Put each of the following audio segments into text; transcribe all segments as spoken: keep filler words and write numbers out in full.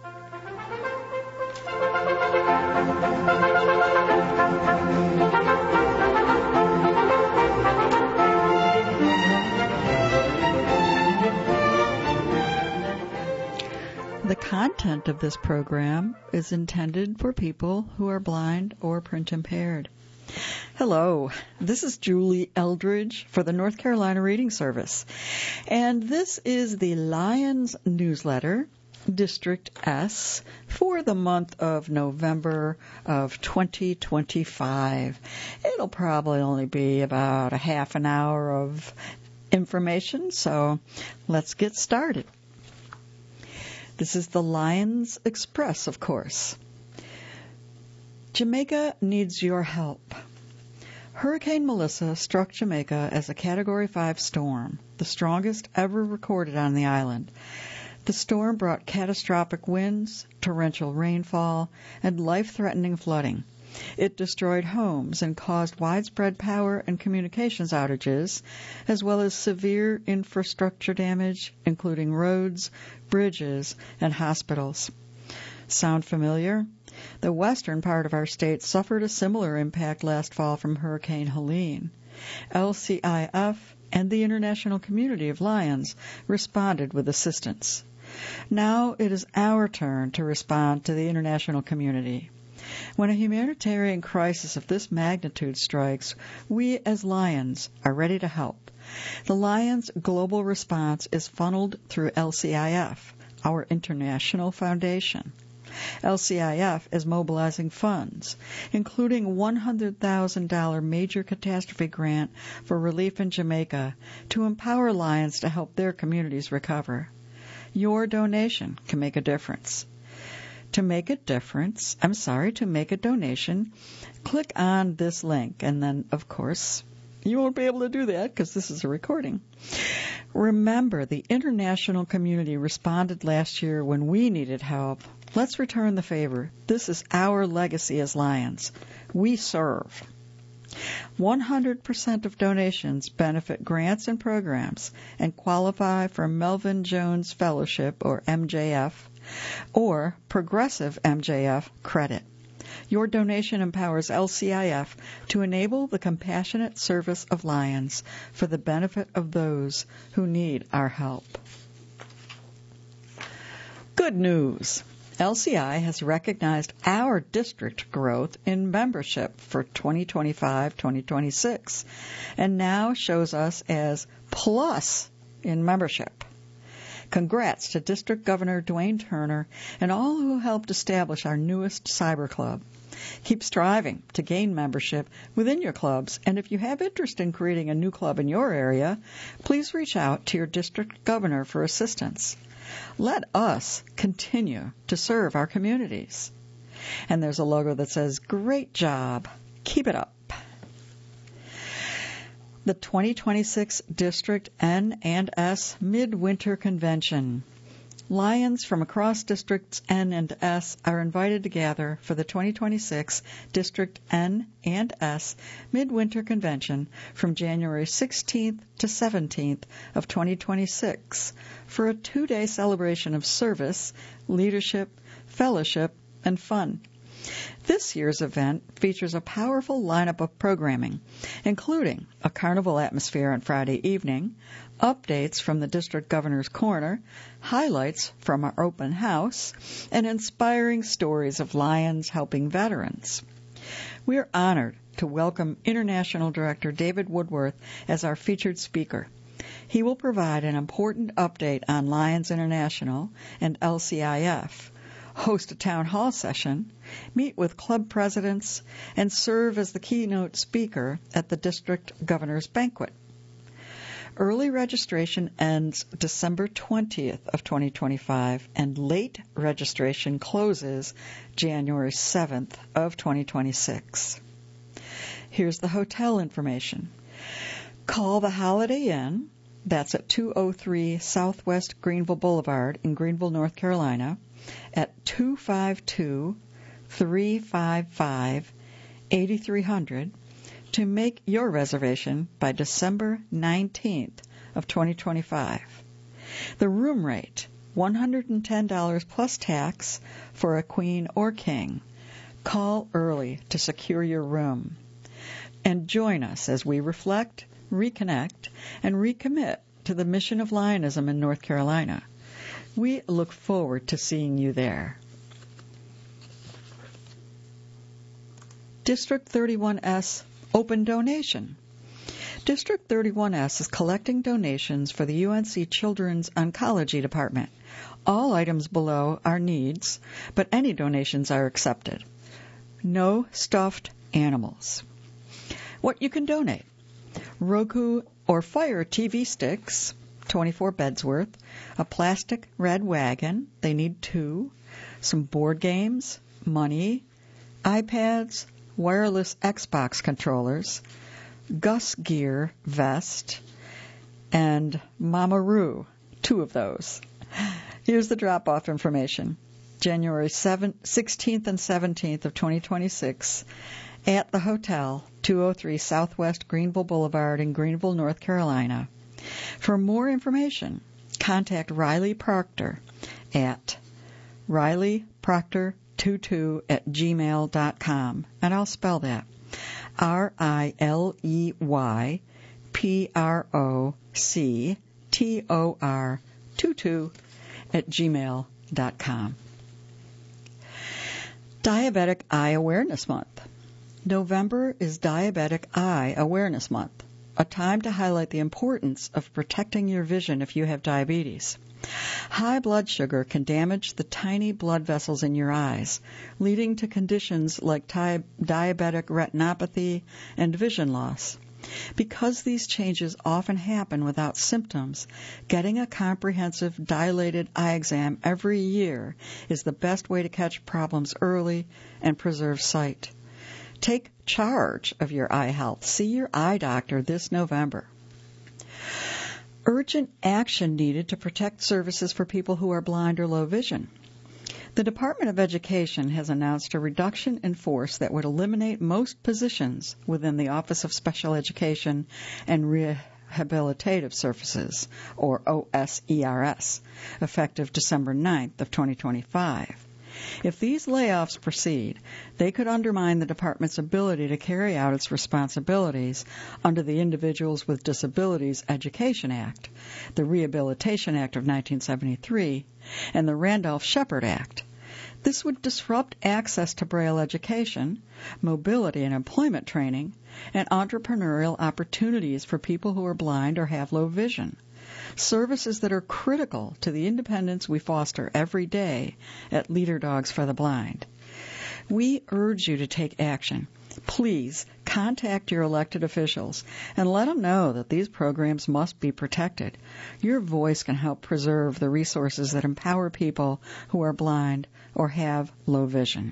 The content of this program is intended for people who are blind or print impaired. Hello, this is Julie Eldridge for the North Carolina Reading Service, and this is the Lions newsletter, District S, for the month of November of twenty twenty-five. It'll probably only be about a half an hour of information, so let's get started. This is the Lions Express, of course. Jamaica needs your help. Hurricane Melissa struck Jamaica as a Category five storm, the strongest ever recorded on the island. The storm brought catastrophic winds, torrential rainfall, and life-threatening flooding. It destroyed homes and caused widespread power and communications outages, as well as severe infrastructure damage, including roads, bridges, and hospitals. Sound familiar? The western part of our state suffered a similar impact last fall from Hurricane Helene. L C I F and the international community of Lions responded with assistance. Now it is our turn to respond to the international community. When a humanitarian crisis of this magnitude strikes, we as Lions are ready to help. The Lions global response is funneled through L C I F, our international foundation. L C I F is mobilizing funds, including a one hundred thousand dollars major catastrophe grant for relief in Jamaica, to empower Lions to help their communities recover. Your donation can make a difference. To make a difference, I'm sorry, to make a donation, click on this link, and then, of course, you won't be able to do that because this is a recording. Remember, the international community responded last year when we needed help. Let's return the favor. This is our legacy as Lions. We serve. one hundred percent of donations benefit grants and programs and qualify for Melvin Jones Fellowship, or M J F, or Progressive M J F credit. Your donation empowers L C I F to enable the compassionate service of Lions for the benefit of those who need our help. Good news! L C I has recognized our district growth in membership for twenty twenty-five twenty twenty-six and now shows us as plus in membership. Congrats to District Governor Dwayne Turner and all who helped establish our newest cyber club. Keep striving to gain membership within your clubs, and if you have interest in creating a new club in your area, please reach out to your district governor for assistance. Let us continue to serve our communities. And there's a logo that says, "Great job. Keep it up." The twenty twenty-six District N and S Midwinter Convention. Lions from across Districts N and S are invited to gather for the twenty twenty-six District N and S Midwinter Convention from January sixteenth to seventeenth of twenty twenty-six for a two-day celebration of service, leadership, fellowship, and fun. This year's event features a powerful lineup of programming, including a carnival atmosphere on Friday evening, updates from the District Governor's Corner, highlights from our open house, and inspiring stories of Lions helping veterans. We are honored to welcome International Director David Woodworth as our featured speaker. He will provide an important update on Lions International and L C I F, host a town hall session, meet with club presidents, and serve as the keynote speaker at the district governor's banquet. Early registration ends December twentieth of twenty twenty-five, and late registration closes January seventh of twenty twenty-six. Here's the hotel information. Call the Holiday Inn. That's at two oh three Southwest Greenville Boulevard in Greenville, North Carolina, at two five two, three five five, eight three zero zero to make your reservation by December nineteenth of twenty twenty-five. The room rate one hundred ten dollars plus tax for a queen or king. Call early to secure your room. And join us as we reflect, reconnect, and recommit to the mission of Lionism in North Carolina. We look forward to seeing you there. District thirty-one S Open Donation. District thirty-one S is collecting donations for the U N C Children's Oncology Department. All items below are needs, but any donations are accepted. No stuffed animals. What you can donate: Roku or Fire T V sticks, twenty-four beds worth, a plastic red wagon, they need two, some board games, money, iPads, wireless Xbox controllers, Gus Gear vest, and Mamaroo, two of those. Here's the drop-off information. January sixteenth and seventeenth of twenty twenty-six at the hotel, two oh three Southwest Greenville Boulevard in Greenville, North Carolina. For more information, contact Riley Proctor at riley proctor twenty-two at gmail dot com, and I'll spell that. R I L E Y P R O C T O R twenty-two at gmail dot com. Diabetic Eye Awareness Month. November is Diabetic Eye Awareness Month, a time to highlight the importance of protecting your vision if you have diabetes. High blood sugar can damage the tiny blood vessels in your eyes, leading to conditions like di- diabetic retinopathy and vision loss. Because these changes often happen without symptoms, getting a comprehensive dilated eye exam every year is the best way to catch problems early and preserve sight. Take charge of your eye health. See your eye doctor this November. Urgent action needed to protect services for people who are blind or low vision. The Department of Education has announced a reduction in force that would eliminate most positions within the Office of Special Education and Rehabilitative Services, or O S E R S, effective December ninth of twenty twenty-five. If these layoffs proceed, they could undermine the department's ability to carry out its responsibilities under the Individuals with Disabilities Education Act, the Rehabilitation Act of nineteen seventy-three, and the Randolph-Shepard Act. This would disrupt access to Braille education, mobility and employment training, and entrepreneurial opportunities for people who are blind or have low vision. Services that are critical to the independence we foster every day at Leader Dogs for the Blind. We urge you to take action. Please contact your elected officials and let them know that these programs must be protected. Your voice can help preserve the resources that empower people who are blind or have low vision.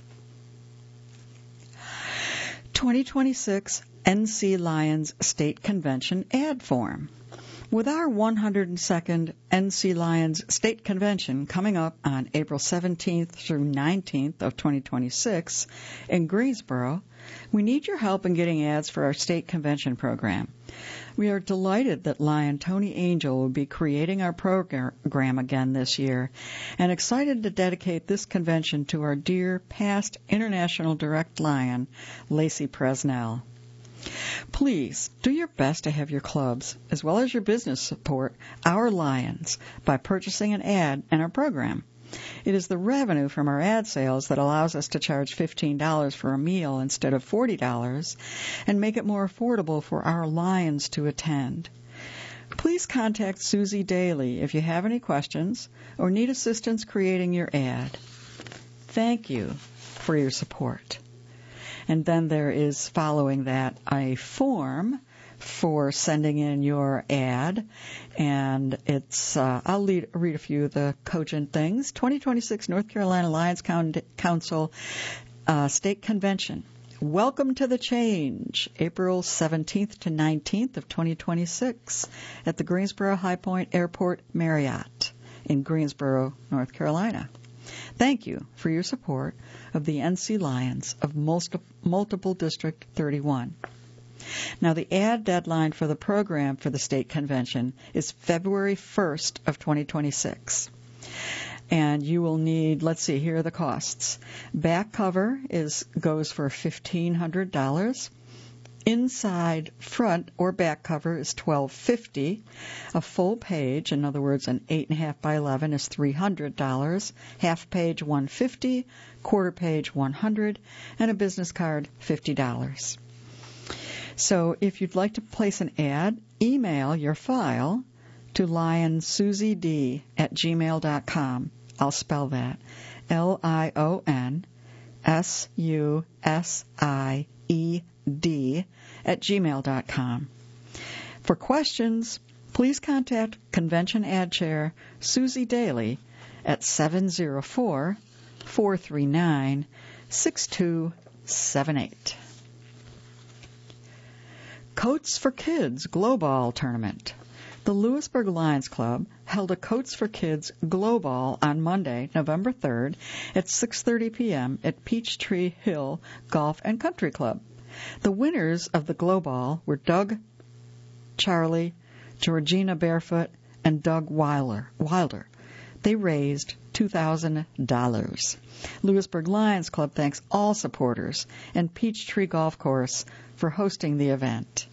twenty twenty-six N C Lions State Convention ad form. With our one hundred second N C Lions State Convention coming up on April seventeenth through nineteenth of twenty twenty-six in Greensboro, we need your help in getting ads for our state convention program. We are delighted that Lion Tony Angel will be creating our program again this year, and excited to dedicate this convention to our dear past International Direct Lion, Lacey Presnell. Please do your best to have your clubs, as well as your business, support our Lions by purchasing an ad in our program. It is the revenue from our ad sales that allows us to charge fifteen dollars for a meal instead of forty dollars and make it more affordable for our Lions to attend. Please contact Susie Daly if you have any questions or need assistance creating your ad. Thank you for your support. And then there is, following that, a form for sending in your ad, and it's uh, I'll lead, read a few of the cogent things. twenty twenty-six North Carolina Lions Council uh, State Convention. Welcome to the change, April seventeenth to nineteenth of twenty twenty-six at the Greensboro High Point Airport Marriott in Greensboro, North Carolina. Thank you for your support of the N C Lions of Multiple District thirty-one. Now, the ad deadline for the program for the state convention is February first of twenty twenty-six. And you will need, let's see, here are the costs. Back cover is goes for fifteen hundred dollars. Inside front or back cover is twelve fifty. A full page, in other words, an eight and a half by eleven, is three hundred dollars. Half page one hundred fifty dollars, quarter page one hundred dollars, and a business card fifty dollars. So if you'd like to place an ad, email your file to lionsusyd at gmail dot com. I'll spell that. L I O N S U S I E D at gmail dot com. For questions, please contact Convention Ad Chair Susie Daly at seven oh four, four three nine, six two seven eight. Coats for Kids Glow Ball Tournament. The Lewisburg Lions Club held a Coats for Kids Glow Ball on Monday, November third at six thirty p.m. at Peachtree Hill Golf and Country Club. The winners of the Glow Ball were Doug Charlie, Georgina Barefoot, and Doug Wilder. Wilder. They raised two thousand dollars. Lewisburg Lions Club thanks all supporters and Peachtree Golf Course for hosting the event.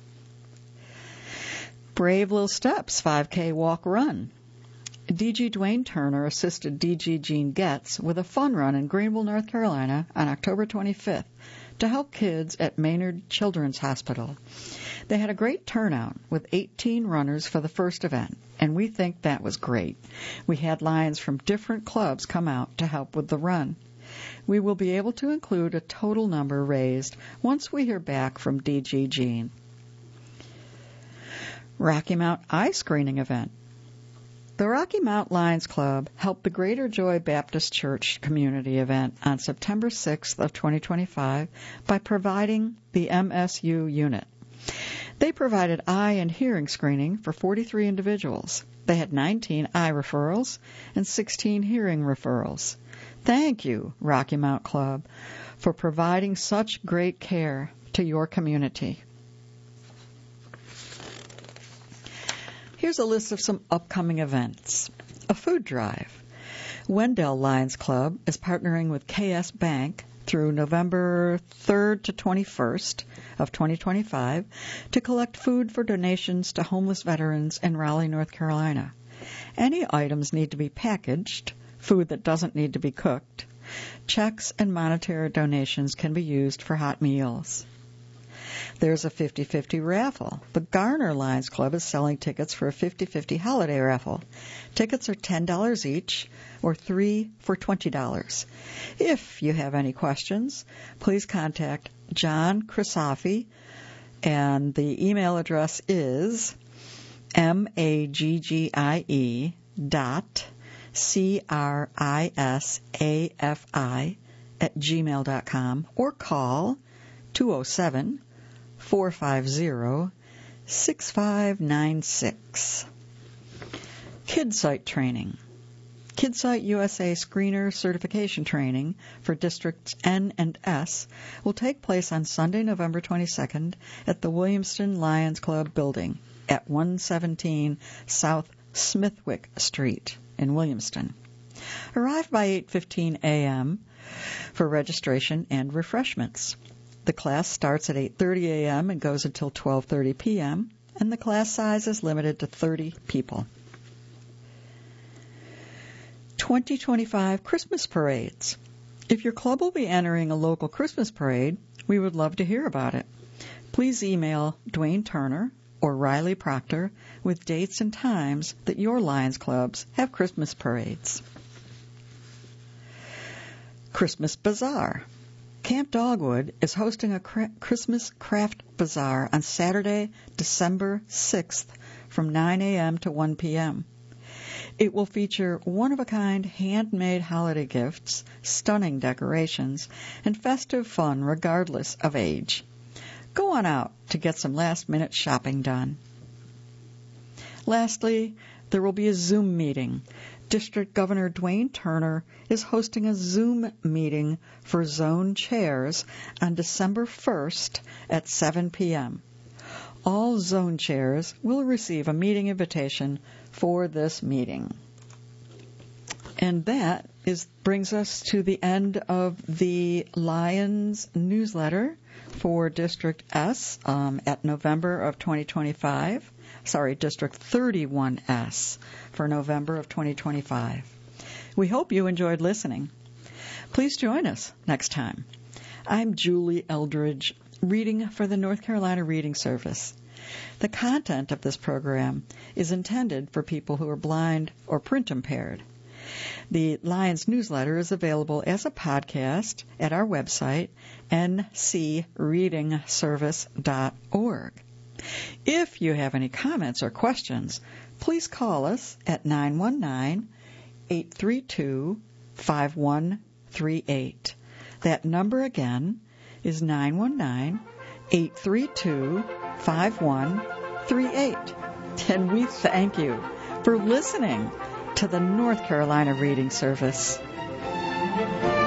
Brave Little Steps five K Walk Run. D G Dwayne Turner assisted D G Gene Getz with a fun run in Greenville, North Carolina on October twenty-fifth to help kids at Maynard Children's Hospital. They had a great turnout with eighteen runners for the first event, and we think that was great. We had Lions from different clubs come out to help with the run. We will be able to include a total number raised once we hear back from D G Gene. Rocky Mount Eye Screening Event. The Rocky Mount Lions Club helped the Greater Joy Baptist Church community event on September sixth of twenty twenty-five by providing the M S U unit. They provided eye and hearing screening for forty-three individuals. They had nineteen eye referrals and sixteen hearing referrals. Thank you, Rocky Mount Club, for providing such great care to your community. Here's a list of some upcoming events. A food drive. Wendell Lions Club is partnering with K S Bank through November third to twenty-first of twenty twenty-five to collect food for donations to homeless veterans in Raleigh, North Carolina. Any items need to be packaged, food that doesn't need to be cooked. Checks and monetary donations can be used for hot meals. There's a fifty-fifty raffle. The Garner Lions Club is selling tickets for a fifty-fifty holiday raffle. Tickets are ten dollars each, or three for twenty dollars. If you have any questions, please contact John Crisafi, and the email address is M A G G I E dot C R I S A F I at gmail dot com, or call two oh seven, four five zero, six five nine six. KidSite Training. KidSite U S A Screener Certification Training for Districts N and S will take place on Sunday, November twenty-second at the Williamston Lions Club building at one seventeen South Smithwick Street in Williamston. Arrive by eight fifteen a.m. for registration and refreshments. The class starts at eight thirty a.m. and goes until twelve thirty p.m., and the class size is limited to thirty people. twenty twenty-five Christmas Parades. If your club will be entering a local Christmas parade, we would love to hear about it. Please email Dwayne Turner or Riley Proctor with dates and times that your Lions clubs have Christmas parades. Christmas Bazaar. Camp Dogwood is hosting a cra- Christmas Craft Bazaar on Saturday, December sixth from nine a.m. to one p.m. It will feature one-of-a-kind handmade holiday gifts, stunning decorations, and festive fun regardless of age. Go on out to get some last-minute shopping done. Lastly, there will be a Zoom meeting. District Governor Dwayne Turner is hosting a Zoom meeting for zone chairs on December first at seven p.m. All zone chairs will receive a meeting invitation for this meeting. And that is brings us to the end of the Lions newsletter for District S um, at November of twenty twenty-five. Sorry, District thirty-one S for November of twenty twenty-five. We hope you enjoyed listening. Please join us next time. I'm Julie Eldridge, reading for the North Carolina Reading Service. The content of this program is intended for people who are blind or print impaired. The Lions newsletter is available as a podcast at our website, n c reading service dot org. If you have any comments or questions, please call us at nine one nine, eight three two, five one three eight. That number again is nine one nine, eight three two, five one three eight. And we thank you for listening to the North Carolina Reading Service.